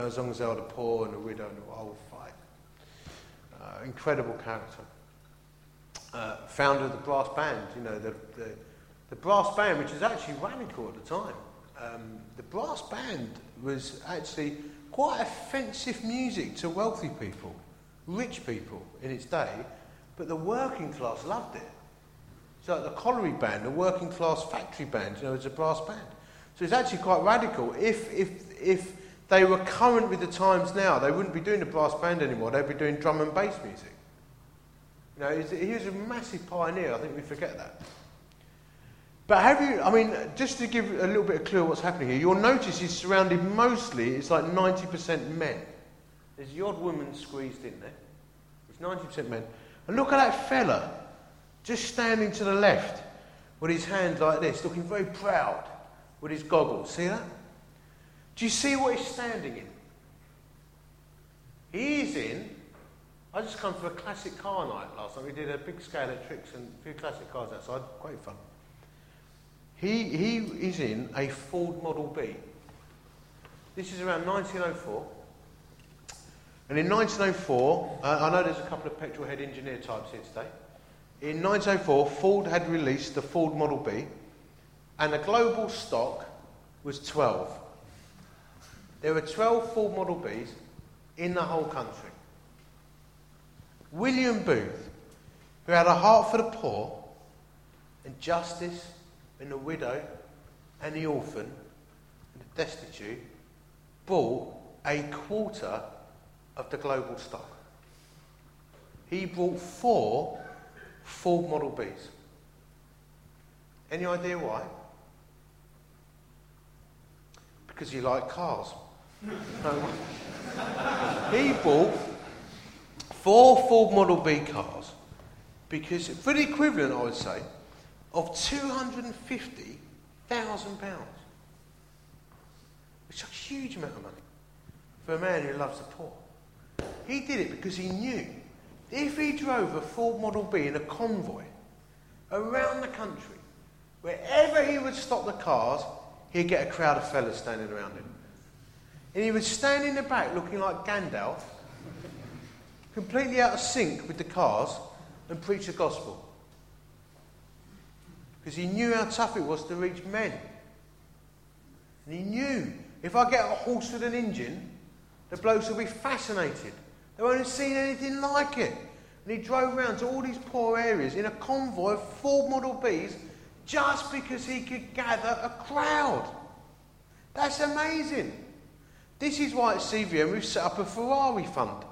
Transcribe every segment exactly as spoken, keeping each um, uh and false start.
As long as they are the poor and the widow and the old fight. Uh, incredible character. Uh, founder of the brass band, you know, the, the, the brass band, which is actually radical at the time. Um, the brass band was actually quite offensive music to wealthy people, rich people in its day, but the working class loved it. So like the colliery band, the working class factory band, you know, was a brass band. So it's actually quite radical. If if if they were current with the times now, they wouldn't be doing the brass band anymore, they'd be doing drum and bass music. You know, he was a massive pioneer, I think we forget that. But have you, I mean, just to give a little bit of clue of what's happening here, you'll notice he's surrounded mostly, it's like ninety percent men. There's the odd woman squeezed in there. It's ninety percent men. And look at that fella, just standing to the left, with his hand like this, looking very proud, with his goggles. See that? Do you see what he's standing in? He's in, I just come from a classic car night last night. We did a big scale at Tricks and a few classic cars outside, great fun. He, he is in a Ford Model B. This is around nineteen oh four. And in nineteen oh four, uh, I know there's a couple of petrol head engineer types here today. In nineteen oh four, Ford had released the Ford Model B, and the global stock was twelve. There were twelve Ford Model Bs in the whole country. William Booth, who had a heart for the poor, and justice, and the widow, and the orphan, and the destitute, bought a quarter of the global stock. He bought four Ford Model Bs. Any idea why? Because he liked cars. No. He bought four Ford Model B cars because, for the equivalent, I would say, of two hundred fifty thousand pounds. Which is a huge amount of money for a man who loves the poor. He did it because he knew if he drove a Ford Model B in a convoy around the country, wherever he would stop the cars, he'd get a crowd of fellas standing around him. And he would stand in the back looking like Gandalf, completely out of sync with the cars, and preach the gospel. Because he knew how tough it was to reach men. And he knew, if I get a horse with an engine, the blokes will be fascinated. They won't have seen anything like it. And he drove around to all these poor areas in a convoy of Ford Model Bs just because he could gather a crowd. That's amazing. This is why at C V M we've set up a Ferrari fund.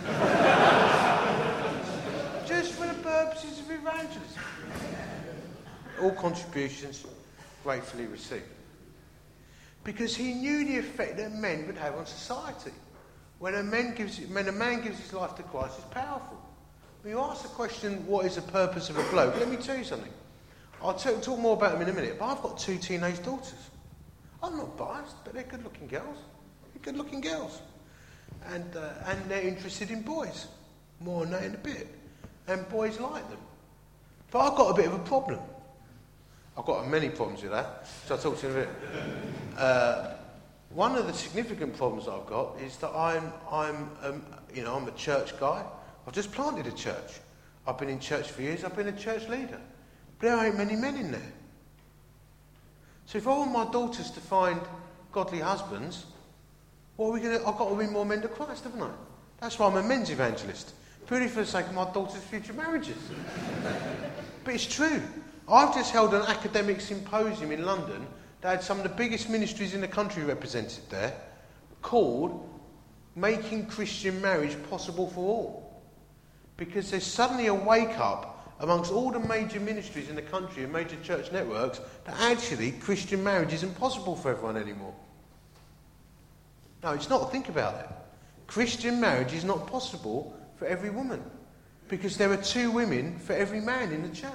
Just for the purposes of evangelism. All contributions gratefully received. Because he knew the effect that men would have on society. When a man gives, when a man gives his life to Christ, it's powerful. When you ask the question, what is the purpose of a bloke? Let me tell you something. I'll t- talk more about them in a minute, but I've got two teenage daughters. I'm not biased, but they're good-looking girls. They're good-looking girls. And, uh, and they're interested in boys. More on that in a bit. And boys like them. But I've got a bit of a problem. I've got many problems with that, so I'll talk to you in a bit. Uh, one of the significant problems I've got is that I'm, I'm, um, you know, I'm a church guy. I've just planted a church. I've been in church for years. I've been a church leader. But there ain't many men in there. So if I want my daughters to find godly husbands, what are we going to? I've got to win more men to Christ, haven't I? That's why I'm a men's evangelist, purely for the sake of my daughters' future marriages. But it's true. I've just held an academic symposium in London that had some of the biggest ministries in the country represented there, called Making Christian Marriage Possible for All. Because there's suddenly a wake-up amongst all the major ministries in the country and major church networks that actually Christian marriage isn't possible for everyone anymore. No, it's not. Think about it. Christian marriage is not possible for every woman because there are two women for every man in the church.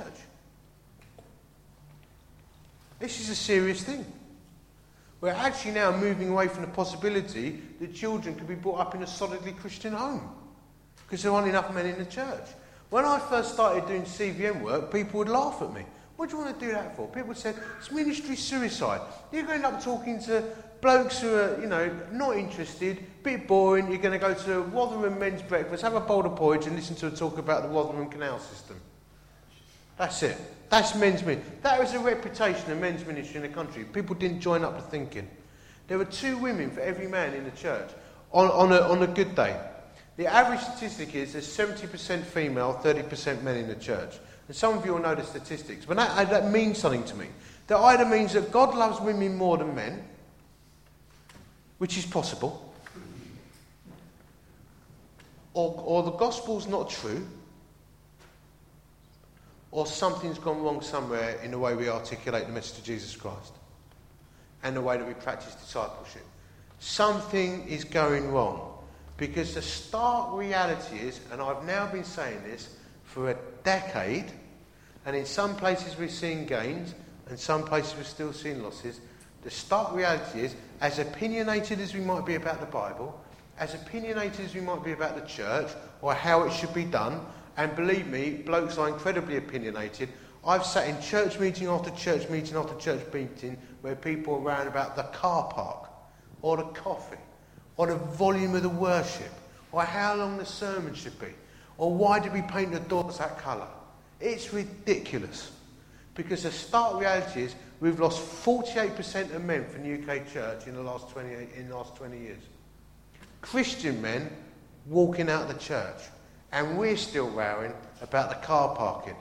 This is a serious thing. We're actually now moving away from the possibility that children can be brought up in a solidly Christian home because there aren't enough men in the church. When I first started doing C V M work, people would laugh at me. What do you want to do that for? People said, it's ministry suicide. You're going to end up talking to blokes who are, you know, not interested, bit boring. You're going to go to Rotherham men's breakfast, have a bowl of porridge and listen to a talk about the Rotherham Canal System. That's it. That's men's ministry. That was a reputation of men's ministry in the country. People didn't join up the thinking. There were two women for every man in the church on, on, a, on a good day. The average statistic is there's seventy percent female, thirty percent men in the church. And some of you will know the statistics, but that, that means something to me. That either means that God loves women more than men, which is possible, or, or the gospel's not true, or something's gone wrong somewhere in the way we articulate the message of Jesus Christ and the way that we practice discipleship. Something is going wrong, because the stark reality is, and I've now been saying this for a decade, and in some places we're seeing gains, and some places we're still seeing losses. The stark reality is, as opinionated as we might be about the Bible, as opinionated as we might be about the church, or how it should be done, and believe me, blokes are incredibly opinionated. I've sat in church meeting after church meeting after church meeting where people are around about the car park, or the coffee, or the volume of the worship, or how long the sermon should be, or why did we paint the doors that colour. It's ridiculous. Because the stark reality is we've lost forty-eight percent of men from the U K church in the last twenty in the last twenty years. Christian men walking out of the church, and we're still rowing about the car parking.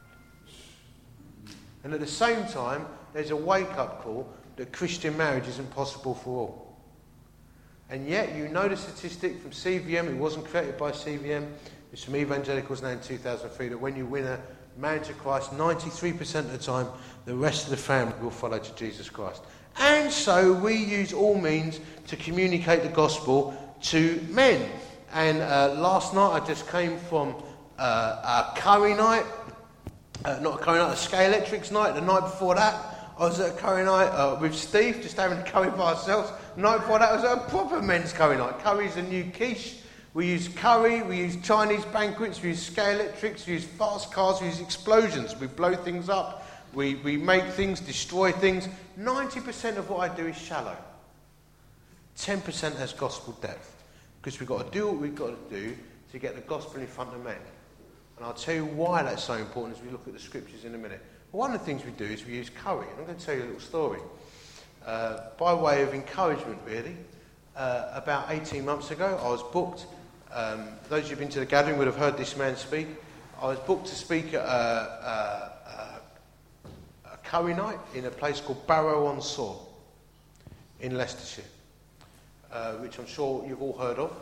And at the same time, there's a wake-up call that Christian marriage isn't possible for all. And yet, you know the statistic from C V M, it wasn't created by C V M, it's from Evangelicals now in two thousand three, that when you win a man to Christ, ninety-three percent of the time, the rest of the family will follow to Jesus Christ. And so we use all means to communicate the gospel to men. And uh, last night I just came from uh, a curry night, uh, not a curry night, a Sky Electrics night. The night before that I was at a curry night uh, with Steve, just having a curry by ourselves. The night before that I was at a proper men's curry night. Curry's a new quiche. We use curry, we use Chinese banquets, we use Sky Electrics, we use fast cars, we use explosions. We blow things up, we, we make things, destroy things. ninety percent of what I do is shallow. ten percent has gospel depth. Because we've got to do what we've got to do to get the gospel in front of men. And I'll tell you why that's so important as we look at the scriptures in a minute. Well, one of the things we do is we use curry. And I'm going to tell you a little story. Uh, by way of encouragement, really. Uh, about eighteen months ago, I was booked. Um, those of you who've been to the gathering would have heard this man speak. I was booked to speak at a, a, a curry night in a place called Barrow-on-Soar in Leicestershire, uh, which I'm sure you've all heard of.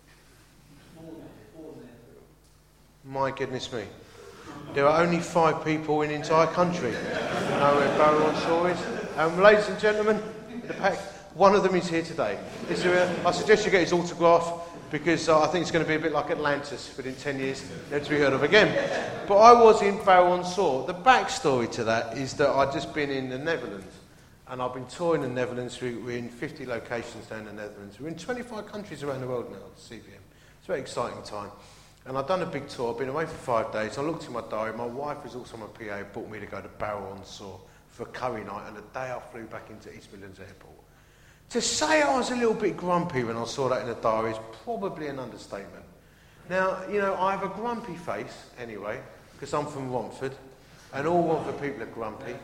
My goodness me. There are only five people in the entire country who know where Barrow-on-Soar is. Um, ladies and gentlemen, the pack, one of them is here today. Is there a, I suggest you get his autograph, because uh, I think it's going to be a bit like Atlantis within ten years, never to be heard of again. But I was in Barrow-on-Soar. The backstory to that is that I'd just been in the Netherlands, and I've been touring the Netherlands. We're in fifty locations down in the Netherlands. We're in twenty-five countries around the world now at C V M. It's a very exciting time. And I've done a big tour, I've been away for five days. I looked in my diary, my wife was also my P A, brought me to go to Barrow-on-Soar for a curry night, and the day I flew back into East Midlands Airport. To say I was a little bit grumpy when I saw that in the diary is probably an understatement. Now, you know, I have a grumpy face anyway, because I'm from Romford, and all Romford people are grumpy.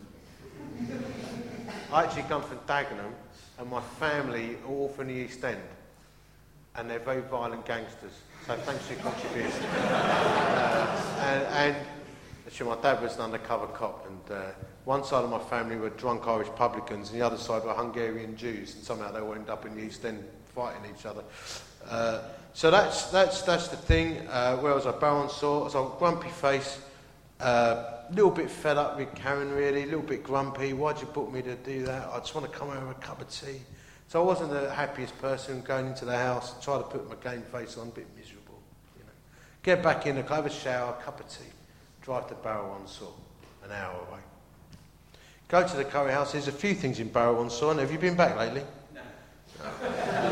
I actually come from Dagenham, and my family are all from the East End, and they're very violent gangsters. So thanks for your contribution. uh, and, and actually, my dad was an undercover cop, and uh, one side of my family were drunk Irish publicans, and the other side were Hungarian Jews, and somehow they all ended up in the East End fighting each other. Uh, so that's that's that's the thing. Uh, where I was at Barrow-on-Soar, I was on grumpy face, a uh, little bit fed up with Karen, really, a little bit grumpy. Why'd you book me to do that? I just want to come over a cup of tea. So I wasn't the happiest person going into the house, try to put my game face on, a bit miserable. You know. Get back in the car, have a shower, a cup of tea, drive to Barrow-on-Soar, an hour away. Go to the curry house. There's a few things in Barrow-on-Soar. Have you been back lately? No. no.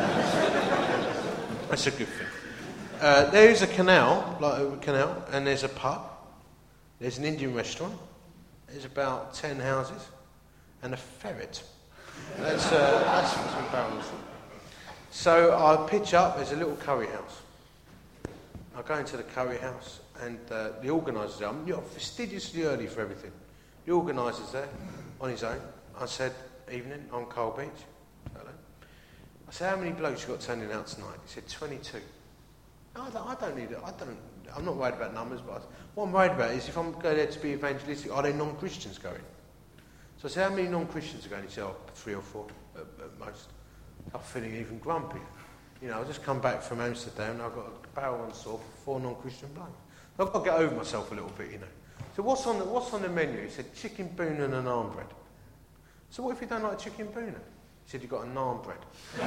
That's a good thing. Uh, there is a canal, like a canal, and there's a pub. There's an Indian restaurant, there's about ten houses and a ferret. That's, uh, that's what's in Barrow on Soar. So I pitch up, there's a little curry house. I go into the curry house and uh, the organiser's there. I'm you know, fastidiously early for everything. The organiser's there on his own. I said, evening, I'm Carl Beach. Hello. I said, how many blokes you got turning out tonight? He said, twenty-two. No, I don't, I don't need it. I don't, I'm not worried about numbers, but I, what I'm worried about is if I'm going there to be evangelistic, are there non-Christians going? So I said, how many non-Christians are going? He said, oh, three or four at, at most. I'm feeling even grumpy. You know, I just come back from Amsterdam and I've got a Barrow on Soar for four non-Christian blokes. I've got to get over myself a little bit, you know. So what's on the, what's on the menu? He said, chicken boona and an naan bread. So what if you don't like chicken boona? He said, you've got a naan bread.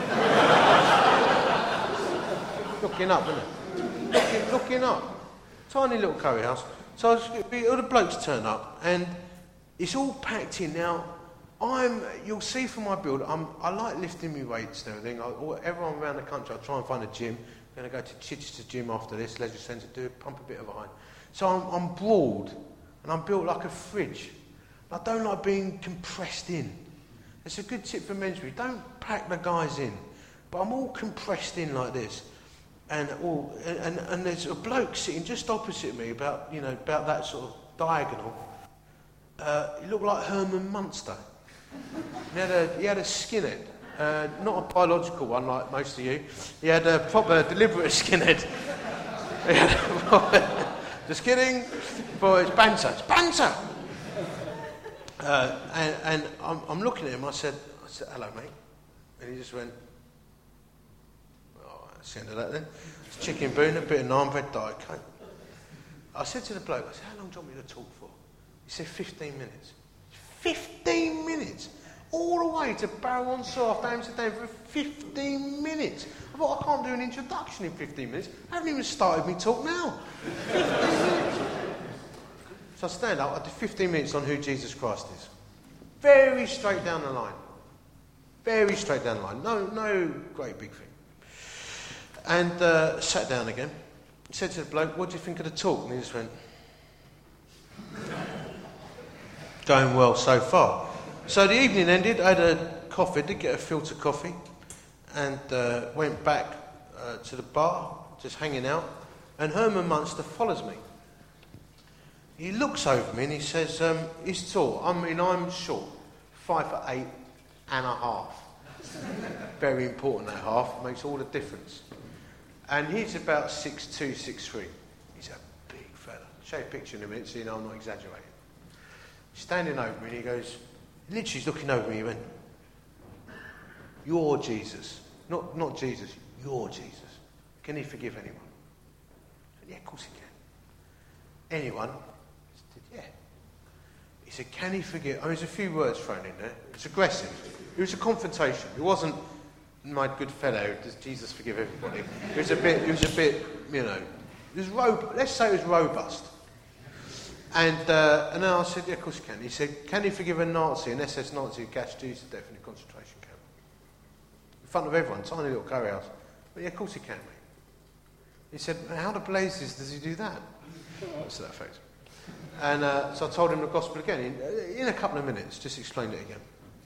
Looking up, isn't it? Looking, looking up. Tiny little curry house. So I was, all the blokes turn up and it's all packed in. Now, I'm, you'll see from my build, I'm, I like lifting my weights and everything. I, everyone around the country, I try and find a gym. I'm going to go to Chichester Gym after this, leisure centre, do pump a bit of iron. So I'm, I'm broad and I'm built like a fridge. I don't like being compressed in. It's a good tip for men's group. Don't pack the guys in. But I'm all compressed in like this. And all, and, and there's a bloke sitting just opposite me about, you know, about that sort of diagonal. Uh, he looked like Herman Munster. He had a, he had a skinhead. Uh, not a biological one like most of you. He had a proper, deliberate skinhead. He had a proper, just kidding. But it's banter. It's banter! Uh, and and I'm, I'm looking at him. I said, I said, hello, mate. And he just went, oh, that's the end of that then. It's chicken boona, a bit of naan bread, diet coke. I said to the bloke, I said, how long do you want me to talk for? He said, fifteen minutes. fifteen minutes? All the way to Barrow on Soar after Amsterdam for fifteen minutes. I thought, I can't do an introduction in fifteen minutes. I haven't even started me talk now. fifteen minutes. So I stand up, I do fifteen minutes on who Jesus Christ is. Very straight down the line. Very straight down the line. No, no great big thing. And uh, sat down again. Said to the bloke, what do you think of the talk? And he just went, going well so far. So the evening ended, I had a coffee, did get a filter coffee, and uh, went back uh, to the bar, just hanging out, and Herman Munster follows me. He looks over me and he says, um, he's tall, I mean I'm short, five foot eight and a half. Very important, that half, makes all the difference. And he's about six two, six three. He's a big fella. I'll show you a picture in a minute so you know I'm not exaggerating. He's standing over me and he goes, literally he's looking over me, he went, you're Jesus. Not not Jesus, you're Jesus. Can he forgive anyone? I said, yeah, of course he can. Anyone? I said, yeah. He said, can he forgive? I mean, there's a few words thrown in there. It's aggressive. It was a confrontation. It wasn't, my good fellow, does Jesus forgive everybody? It was a bit, it was a bit, you know, it was robust. Let's say it was robust. And uh, and then I said, yeah, of course he can. He said, can he forgive a Nazi, an S S Nazi who gassed Jews to death in a concentration camp? In front of everyone, tiny little curry house. But yeah, of course he can, mate. He said, how the blazes does he do that? What's that effect? And uh, so I told him the gospel again. In, in a couple of minutes, just explained it again.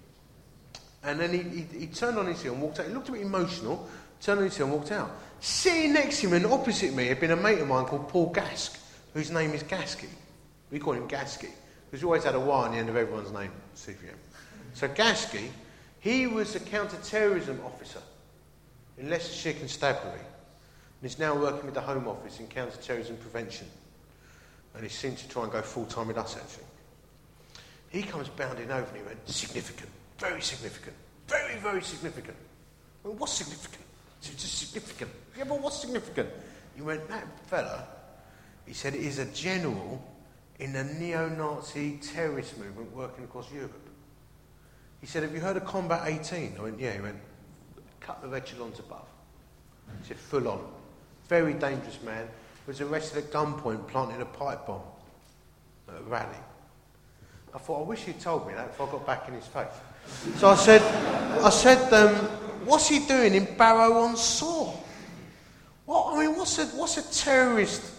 And then he, he, he turned on his heel and walked out. He looked a bit emotional, turned on his heel and walked out. Sitting next to him and opposite me had been a mate of mine called Paul Gask, whose name is Gasky. We call him Gasky, because we always had a Y on the end of everyone's name, C V M. So Gasky, he was a counter-terrorism officer in Leicestershire Constabulary, and he's now working with the Home Office in counter-terrorism prevention. And he seemed to try and go full-time with us, actually. He comes bounding over and he went, significant, very significant, very, very significant. Well, what's significant? It's just significant. Yeah, but what's significant? He went, that fella, he said, is a general in the neo-Nazi terrorist movement working across Europe. He said, have you heard of Combat eighteen? I went, yeah. He went, a couple of echelons above. He said, full on. Very dangerous man. Was arrested at gunpoint planting a pipe bomb at a rally. I thought, I wish he'd told me that before I got back in his face. So I said, I said, um, what's he doing in Barrow on Soar? What, I mean, what's a, what's a terrorist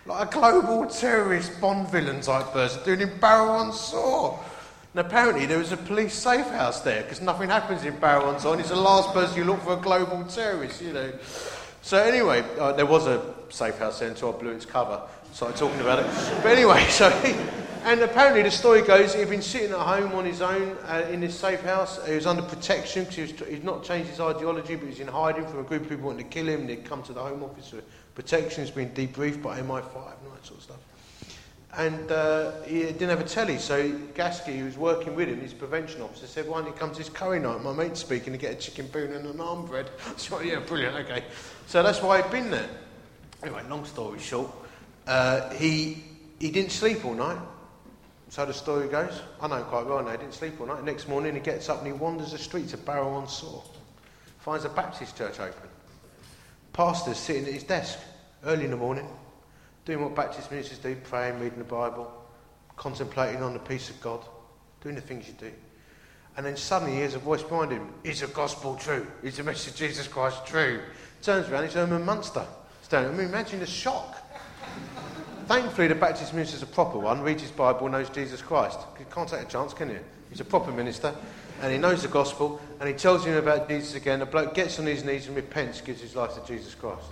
Like a global terrorist Bond villain type person doing in Barrow-on-Soar. And apparently there was a police safe house there because nothing happens in Barrow-on-Soar. He's the last person you look for a global terrorist, you know. So anyway, uh, there was a safe house there until I blew its cover. Started talking about it. But anyway, so he, and apparently the story goes he'd been sitting at home on his own uh, in this safe house. He was under protection because he was, he'd not changed his ideology, but he was in hiding from a group of people wanting to kill him. And he'd come to the Home Office for protection. He's been debriefed by M I five and all that sort of stuff. And uh, he didn't have a telly, so Gasky, who was working with him, his prevention officer, said, why don't you come to this curry night? My mate's speaking to get a chicken boon and an arm bread. So, yeah, brilliant, okay. So that's why he'd been there. Anyway, long story short, uh, he he didn't sleep all night. So the story goes. I know quite well now, he didn't sleep all night. Next morning he gets up and he wanders the streets of Barrow-on-Soar. Finds a Baptist church open. Pastor's sitting at his desk early in the morning, doing what Baptist ministers do, praying, reading the Bible, contemplating on the peace of God, doing the things you do. And then suddenly he hears a voice behind him. Is the gospel true? Is the message of Jesus Christ true? Turns around, it's Herman Munster standing. I mean, imagine the shock. Thankfully, the Baptist minister's a proper one, reads his Bible, knows Jesus Christ. You can't take a chance, can you? He's a proper minister, and he knows the gospel, and he tells him about Jesus again. The bloke gets on his knees and repents, gives his life to Jesus Christ.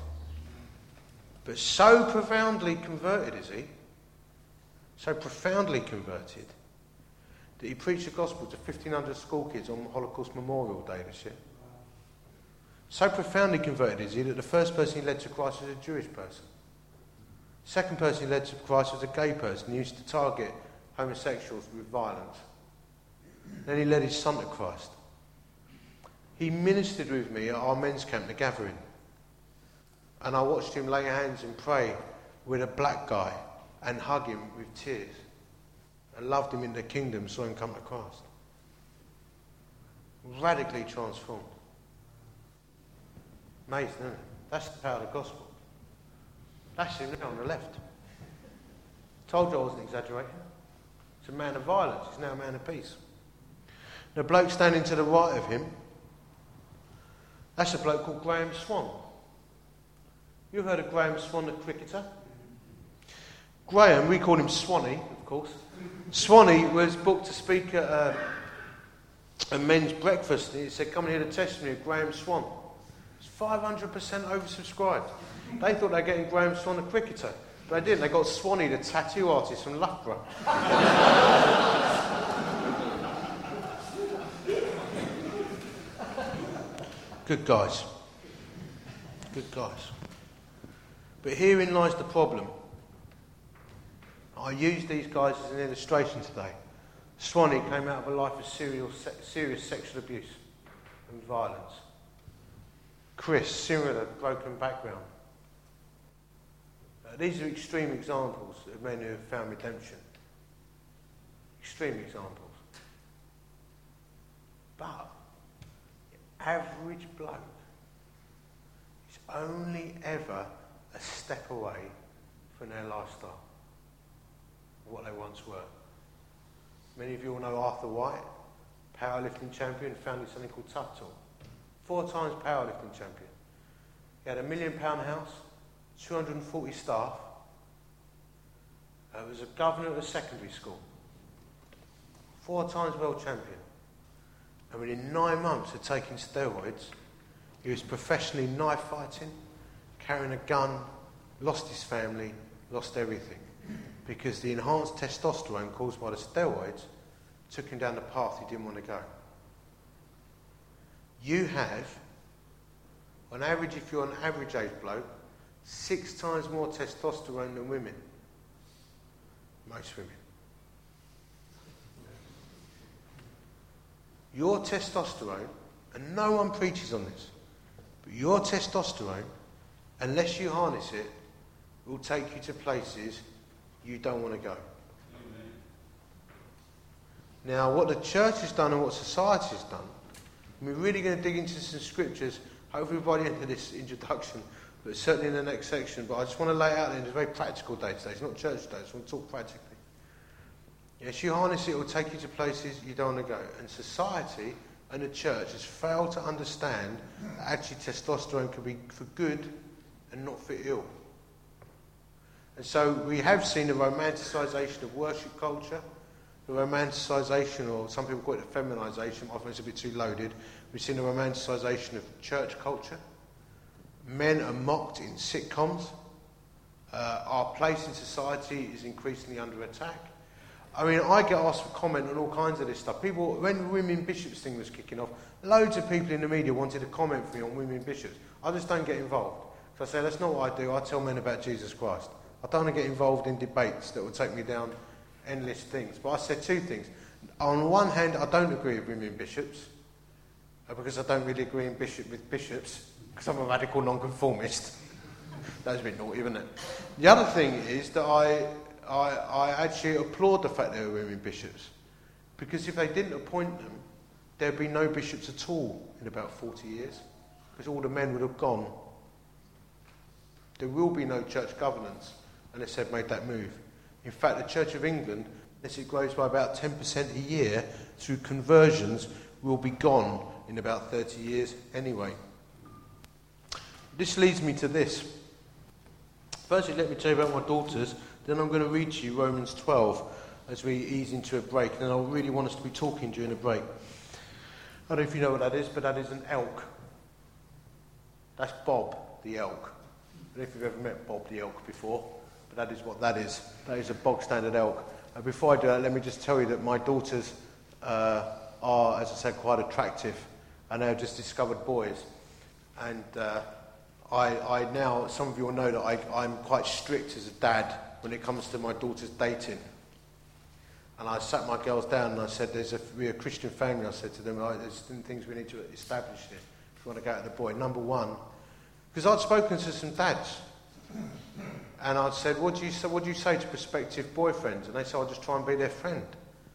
But so profoundly converted is he, so profoundly converted, that he preached the gospel to fifteen hundred school kids on Holocaust Memorial Day this year. So profoundly converted is he that the first person he led to Christ was a Jewish person. Second person he led to Christ was a gay person. He used to target homosexuals with violence. Then he led his son to Christ. He ministered with me at our men's camp, the Gathering. And I watched him lay hands and pray with a black guy and hug him with tears. I loved him in the kingdom, saw him come to Christ. Radically transformed. Amazing, isn't it? That's the power of the gospel. That's him now on the left. Told you I wasn't exaggerating. He's a man of violence. He's now a man of peace. The bloke standing to the right of him, that's a bloke called Graham Swan. You heard of Graham Swan, the cricketer? Graham, we call him Swanee, of course. Swanee was booked to speak at a, a men's breakfast. He said, come and hear the testimony of Graham Swan. It's five hundred percent oversubscribed. They thought they were getting Graham Swan, the cricketer. But they didn't. They got Swanee, the tattoo artist from Loughborough. Good guys. Good guys. But herein lies the problem. I used these guys as an illustration today. Swanee came out of a life of serial, se- serious sexual abuse and violence. Chris, similar, broken background. Uh, these are extreme examples of men who have found redemption. Extreme examples. But the average bloke is only ever a step away from their lifestyle, what they once were. Many of you all know Arthur White, powerlifting champion, founded something called Tough Talk. Four times powerlifting champion. He had a million pound house, two hundred forty staff. He was a governor of a secondary school. Four times world champion. And within nine months of taking steroids, he was professionally knife fighting, carrying a gun, lost his family, lost everything. Because the enhanced testosterone caused by the steroids took him down the path he didn't want to go. You have, on average, if you're an average age bloke, six times more testosterone than women. Most women. Your testosterone, and no one preaches on this, but your testosterone, unless you harness it, will take you to places you don't want to go. Amen. Now, what the church has done and what society has done, we're really going to dig into some scriptures, hopefully by the end of this introduction, but certainly in the next section. But I just want to lay out there, it's a very practical day today. It's not church day, I just want to talk practically. Yes, you harness it, it will take you to places you don't want to go. And society and the church has failed to understand that actually testosterone can be for good and not for ill. And so we have seen a romanticisation of worship culture, the romanticisation, or some people call it the feminisation, I think it's a bit too loaded. We've seen a romanticisation of church culture. Men are mocked in sitcoms. Uh, our place in society is increasingly under attack. I mean, I get asked for comment on all kinds of this stuff. People, when the women bishops thing was kicking off, loads of people in the media wanted to comment for me on women bishops. I just don't get involved. So I say, that's not what I do. I tell men about Jesus Christ. I don't want to get involved in debates that will take me down endless things. But I said two things. On one hand, I don't agree with women bishops, because I don't really agree in bishop with bishops, because I'm a radical nonconformist. That's a bit naughty, isn't it? The other thing is that I, I, I actually applaud the fact there are women bishops, because if they didn't appoint them, there'd be no bishops at all in about forty years, because all the men would have gone. There will be no church governance unless they've made that move. In fact, the Church of England, unless it grows by about ten percent a year through conversions, will be gone in about thirty years anyway. This leads me to this. Firstly, let me tell you about my daughters, then I'm going to read to you Romans twelve as we ease into a break, and I really want us to be talking during the break. I don't know if you know what that is, but that is an elk. That's Bob the elk. I don't know if you've ever met Bob the elk before, but that is what that is. That is a bog standard elk. And before I do that, let me just tell you that my daughters uh, are, as I said, quite attractive, and they've just discovered boys. And uh, I, I now, some of you will know that I, I'm quite strict as a dad when it comes to my daughters dating. And I sat my girls down and I said, there's a, we're a Christian family. I said to them, right, there's things we need to establish here if you want to go out with a boy. Number one, because I'd spoken to some dads, and I'd said, what do you say, what do you say to prospective boyfriends? And they said, I'll just try and be their friend.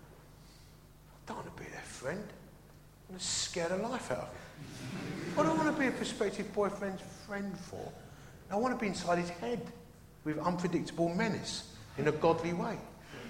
I don't want to be their friend. I'm going to scare the life out of him. What do I want to be a prospective boyfriend's friend for? I want to be inside his head with unpredictable menace in a godly way.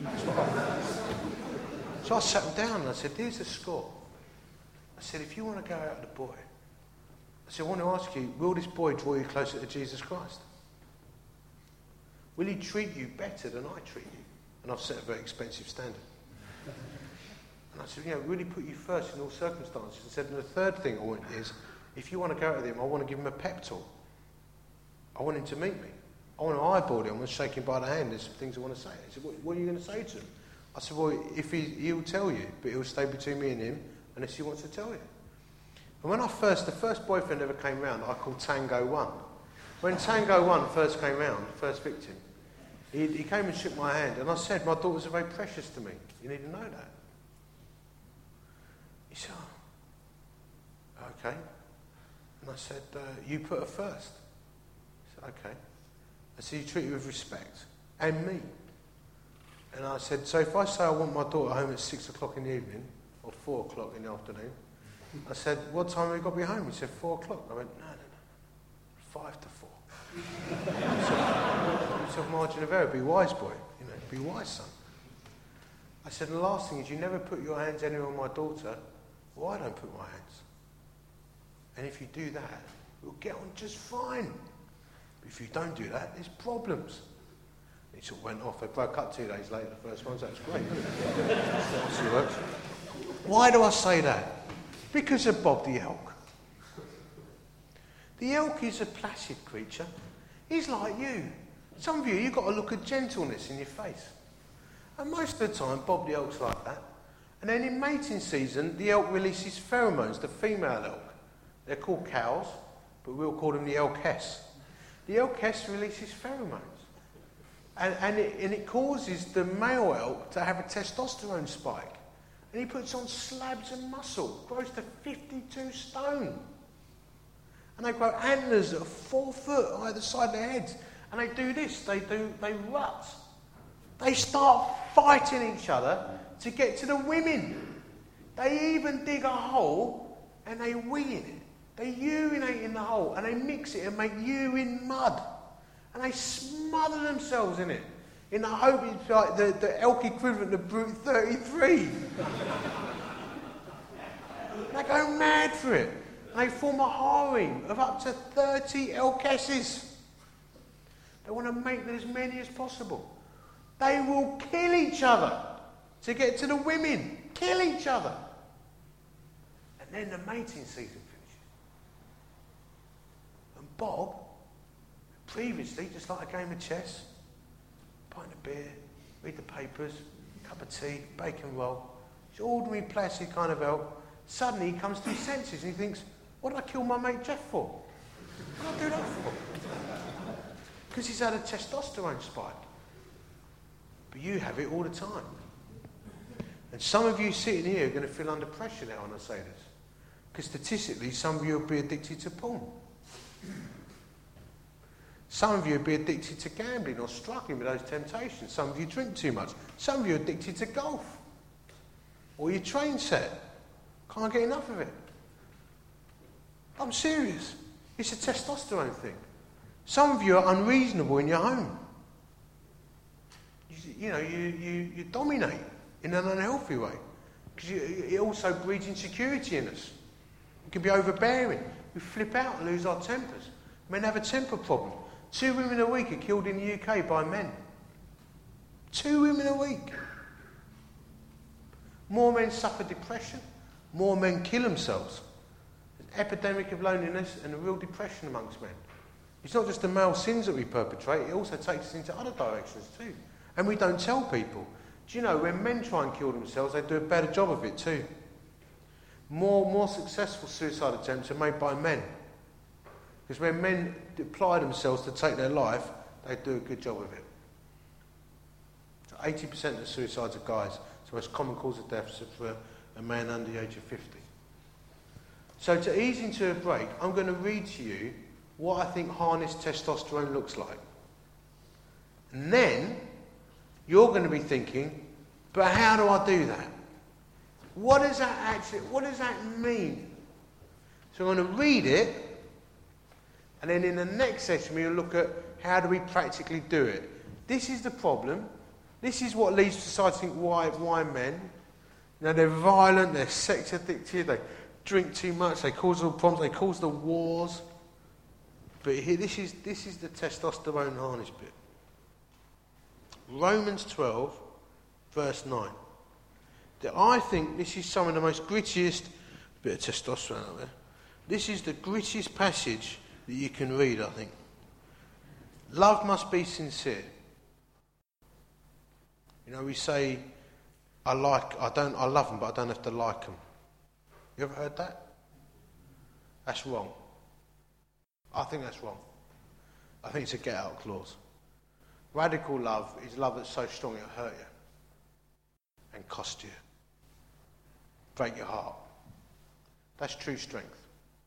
So I sat them down and I said, here's the score. I said, if you want to go out with a boy, I said, I want to ask you, will this boy draw you closer to Jesus Christ? Will he treat you better than I treat you? And I've set a very expensive standard. And I said, you know, really put you first in all circumstances. I said, and the third thing I want is, if you want to go out with him, I want to give him a pep talk. I want him to meet me. I want to eyeball him. I want to shake him by the hand. There's some things I want to say. He said, what, what are you going to say to him? I said, well, if he, he'll tell you, but he'll stay between me and him unless he wants to tell you. And when I first, the first boyfriend ever came round, I called Tango One. When Tango One first came round, the first victim, he, he came and shook my hand, and I said, my daughters are very precious to me. You need to know that. He said, oh, okay. And I said, uh, you put her first. He said, okay. I said, you treat her with respect, and me. And I said, so if I say I want my daughter home at six o'clock in the evening, or four o'clock in the afternoon, I said, what time have we got to be home? He said, four o'clock. I went, no, no, no, five to four. I said, margin of error, be wise, boy. You know, be wise, son. I said, and the last thing is, you never put your hands anywhere on my daughter. Well, I don't put my hands. And if you do that, we'll get on just fine. But if you don't do that, there's problems. It sort of went off. They broke up two days later, the first one, so that's great. See works. Why do I say that? Because of Bob the elk. The elk is a placid creature. He's like you. Some of you, you've got a look of gentleness in your face. And most of the time, Bob the elk's like that. And then in mating season, the elk releases pheromones, the female elk. They're called cows, but we'll call them the elkess. The elkess releases pheromones. And, and, it, and it causes the male elk to have a testosterone spike. And he puts on slabs of muscle, grows to fifty-two stone. And they grow antlers that are four foot either side of their heads. And they do this, they do, they rut. They start fighting each other to get to the women. They even dig a hole and they wee in it. They urinate in the hole and they mix it and make urine mud. And they smother themselves in it in the hope it's like the, the elk equivalent of Brute thirty-three. They go mad for it. And they form a harem of up to thirty elkesses. They want to make as many as possible. They will kill each other to get to the women. Kill each other. And then the mating season finishes. And Bob, previously, just like a game of chess, pint of beer, read the papers, cup of tea, bacon roll, it's ordinary, placid kind of elk. Suddenly he comes to his senses and he thinks, what did I kill my mate Jeff for? What did I do that for? Because he's had a testosterone spike. But you have it all the time. And some of you sitting here are going to feel under pressure now when I say this. Because statistically, some of you will be addicted to porn. Some of you will be addicted to gambling or struggling with those temptations. Some of you drink too much. Some of you are addicted to golf. Or your train set. Can't get enough of it. I'm serious. It's a testosterone thing. Some of you are unreasonable in your home. You, you know, you, you, you dominate in an unhealthy way. Because it also breeds insecurity in us. It can be overbearing. We flip out and lose our tempers. Men have a temper problem. Two women a week are killed in the U K by men. Two women a week. More men suffer depression. More men kill themselves. There's an epidemic of loneliness and a real depression amongst men. It's not just the male sins that we perpetrate, it also takes us into other directions too. And we don't tell people. Do you know, when men try and kill themselves, they do a better job of it too. More, more successful suicide attempts are made by men. Because when men apply themselves to take their life, they do a good job of it. So eighty percent of suicides are guys. So the most common cause of death is for a man under the age of fifty. So to ease into a break, I'm going to read to you what I think harnessed testosterone looks like. And then you're going to be thinking, but how do I do that? What does that actually, what does that mean? So I'm going to read it, and then in the next session we'll look at how do we practically do it. This is the problem. This is what leads society to think why, why men. You know, they're violent, they're sex addicted, they drink too much, they cause all problems, they cause the wars. But here, this is, this is the testosterone harness bit. Romans twelve, verse nine. I think this is some of the most grittiest bit of testosterone out there. This is the grittiest passage that you can read, I think. Love must be sincere. You know, we say, I like, I don't, I love them, but I don't have to like them. You ever heard that? That's wrong. I think that's wrong. I think it's a get-out clause. Radical love is love that's so strong it'll hurt you and cost you, break your heart. That's true strength.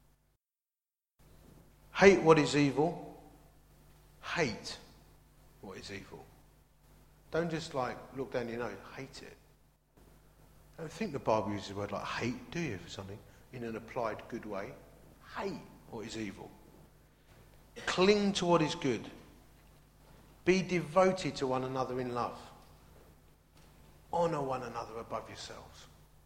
Hate what is evil. Hate what is evil. Don't just like look down your nose. Hate it. I don't think the Bible uses the word like hate, do you, for something in an applied good way? Hate what is evil. Cling to what is good. Be devoted to one another in love. Honour one another above yourselves.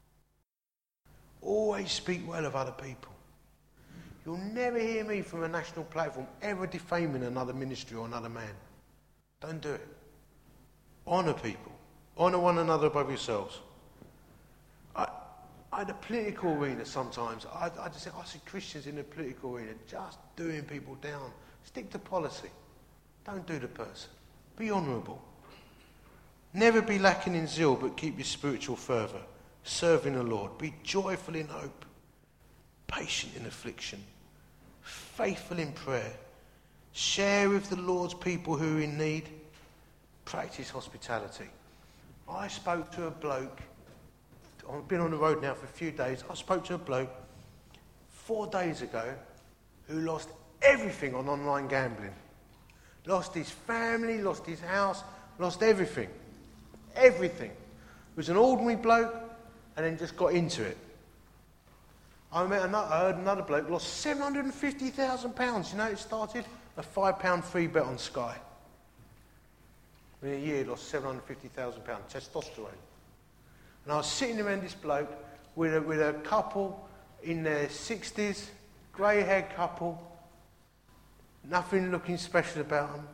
Always speak well of other people. You'll never hear me from a national platform ever defaming another ministry or another man. Don't do it. Honour people. Honour one another above yourselves. I, I, in the political arena sometimes, I, I just I see Christians in the political arena just doing people down. Stick to policy. Don't do the person. Be honourable. Never be lacking in zeal, but keep your spiritual fervour. Serving the Lord. Be joyful in hope. Patient in affliction. Faithful in prayer. Share with the Lord's people who are in need. Practice hospitality. I spoke to a bloke. I've been on the road now for a few days. I spoke to a bloke four days ago who lost everything on online gambling. Lost his family, lost his house, lost everything. Everything. He was an ordinary bloke and then just got into it. I, met another, I heard another bloke lost seven hundred fifty thousand pounds. You know, it started a five pound free bet on Sky. In a year, he lost seven hundred fifty thousand pounds, testosterone. And I was sitting around this bloke with a, with a couple in their sixties, grey-haired couple, nothing looking special about them.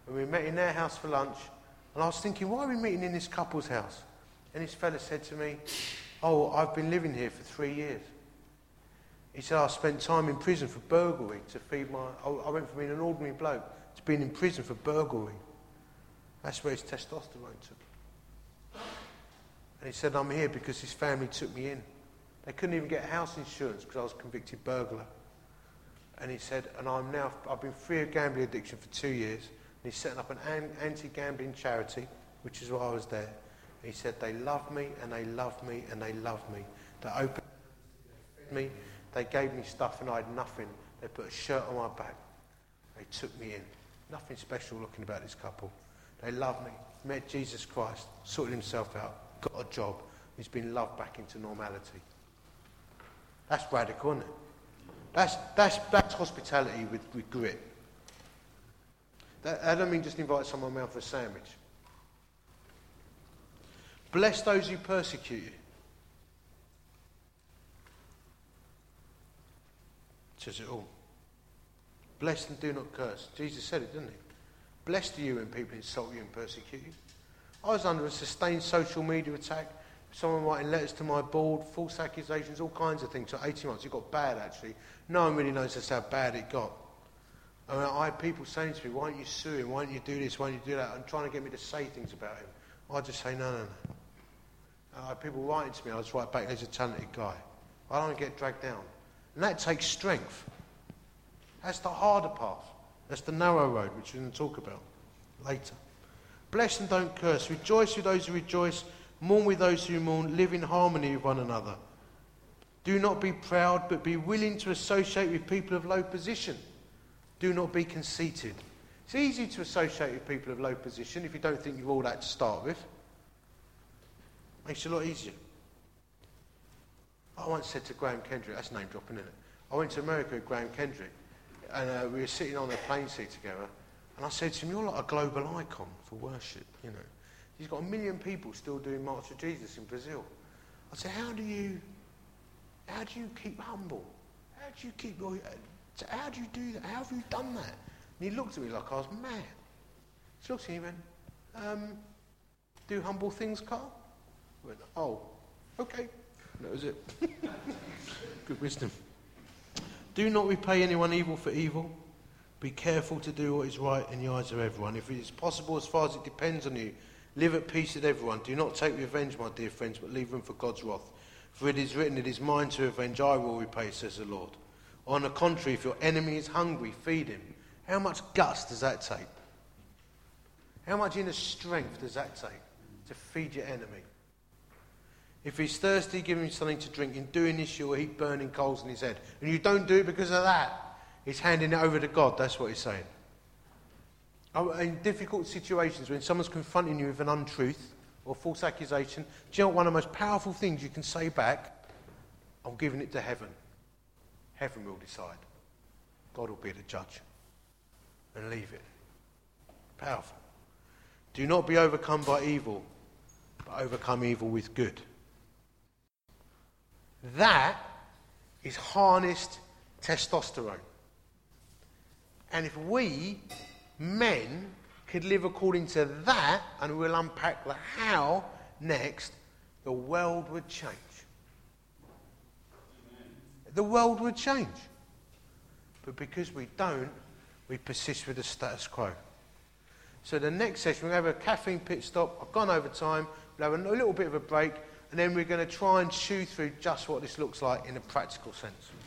And we met in their house for lunch. And I was thinking, why are we meeting in this couple's house? And this fella said to me, oh, I've been living here for three years. He said, I spent time in prison for burglary to feed my... I went from being an ordinary bloke to being in prison for burglary. That's where his testosterone took him. And he said, I'm here because his family took me in. They couldn't even get house insurance because I was a convicted burglar. And he said, and I'm now... I've been free of gambling addiction for two years. And he's setting up an anti-gambling charity, which is why I was there. And he said, they love me, and they love me, and they love me. They opened me. They gave me stuff and I had nothing. They put a shirt on my back. They took me in. Nothing special looking about this couple. They love me. Met Jesus Christ. Sorted himself out. Got a job. He's been loved back into normality. That's radical, isn't it? That's, that's, that's hospitality with, with grit. That, I don't mean just invite someone around for a sandwich. Bless those who persecute you. Says it all. Bless and do not curse. Jesus said it, didn't he? Blessed are you when people insult you and persecute you. I was under a sustained social media attack. Someone writing letters to my board, false accusations, all kinds of things. For eighteen months, it got bad actually. No one really knows just how bad it got. I, mean, I had people saying to me, why don't you sue him? Why don't you do this? Why don't you do that? And trying to get me to say things about him. I just say, no, no, no. I had people writing to me, I just write back, there's a talented guy. I don't get dragged down. And that takes strength. That's the harder path. That's the narrow road, which we're going to talk about later. Bless and don't curse. Rejoice with those who rejoice. Mourn with those who mourn. Live in harmony with one another. Do not be proud, but be willing to associate with people of low position. Do not be conceited. It's easy to associate with people of low position if you don't think you're all that to start with. Makes it a lot easier. I once said to Graham Kendrick, that's name dropping, isn't it? I went to America with Graham Kendrick, and uh, we were sitting on the plane seat together, and I said to him, you're like a global icon for worship, you know. He's got a million people still doing March for Jesus in Brazil. I said, how do you, how do you keep humble? How do you keep your, how do you do that? How have you done that? And he looked at me like I was mad. He looked at me and went, um, do humble things, Carl? I went, oh, okay. That was it. Good wisdom. Do not repay anyone evil for evil. Be careful to do what is right in the eyes of everyone. If it is possible, as far as it depends on you, live at peace with everyone. Do not take revenge, my dear friends, but leave room for God's wrath. For it is written, it is mine to avenge, I will repay, says the Lord. On the contrary, if your enemy is hungry, feed him. How much guts does that take? How much inner strength does that take to feed your enemy? If he's thirsty, give him something to drink. In doing this, you'll heap burning coals in his head. And you don't do it because of that. He's handing it over to God. That's what he's saying. In difficult situations, when someone's confronting you with an untruth or false accusation, do you know what one of the most powerful things you can say back? I'm giving it to heaven. Heaven will decide. God will be the judge. And leave it. Powerful. Do not be overcome by evil, but overcome evil with good. That is harnessed testosterone. And if we, men, could live according to that, and we'll unpack the how next, the world would change. Amen. The world would change. But because we don't, we persist with the status quo. So the next session, we'll have a caffeine pit stop. I've gone over time. We'll have a little bit of a break. And then we're going to try and chew through just what this looks like in a practical sense.